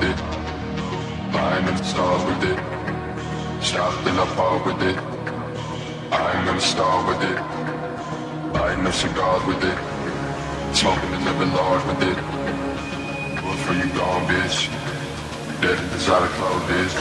with it. Flying in the stars with it. Shout till I fall with it. I'm gonna start with it. Lighting up cigars with it. Smoking and living large with it. Good for you gone, bitch. Dead inside of clothes,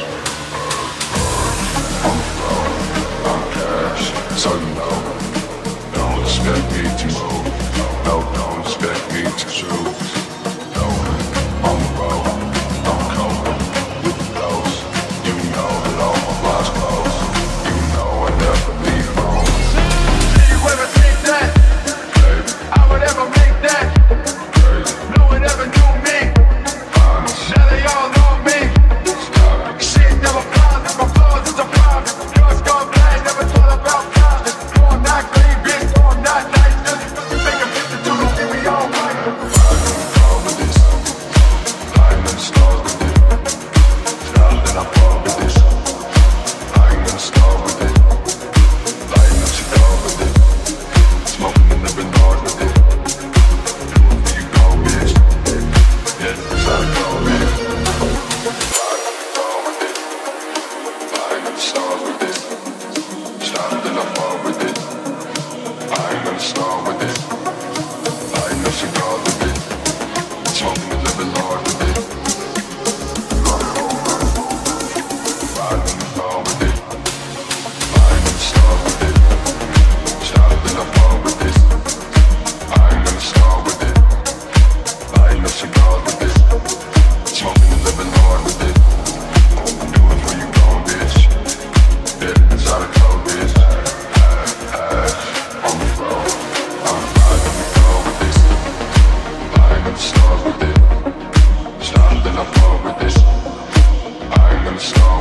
on the floor, I'm cash, so you know. Don't expect me to move. No, don't expect me to choose. No, on the road, I'm cold. With the clothes, you know that all my flies close. You know I never leave home. Do you ever think that Baby, I would ever make that? crazy, No one ever knew me. honest, Now they all know me. stop it. Shit never bothers, my flaws is a problem. Cause gone bad, never thought about problems. No, I'm not clean, bitch, no, I'm not nice. Just because you take a picture too long, we all right. Riding in the car with this. Flying in the stars with it. Shout till I fall with this. Flying in the stars with it. Lighting up cigar with it. Smoking and living large with it. Where you go, bitch? Yeah, that's how it go, bitch. Riding in the car with it. Flying in the stars with it. Shout till I fall with it. Flying in the stars with it. Lighting up cigars with it. Smoking and living large with it. Riding in the car with it. Flying in the stars with it. Shout till I fall with it. Flying in the stars with it. Lighting up cigars with it. Smoking and living large with it. Do it for you gone, bitch. Dead inside of clothes, bitch. On the floor. I'm riding in the car with it. Flying in the stars with it. Shout till I fall with it. I'm gonna start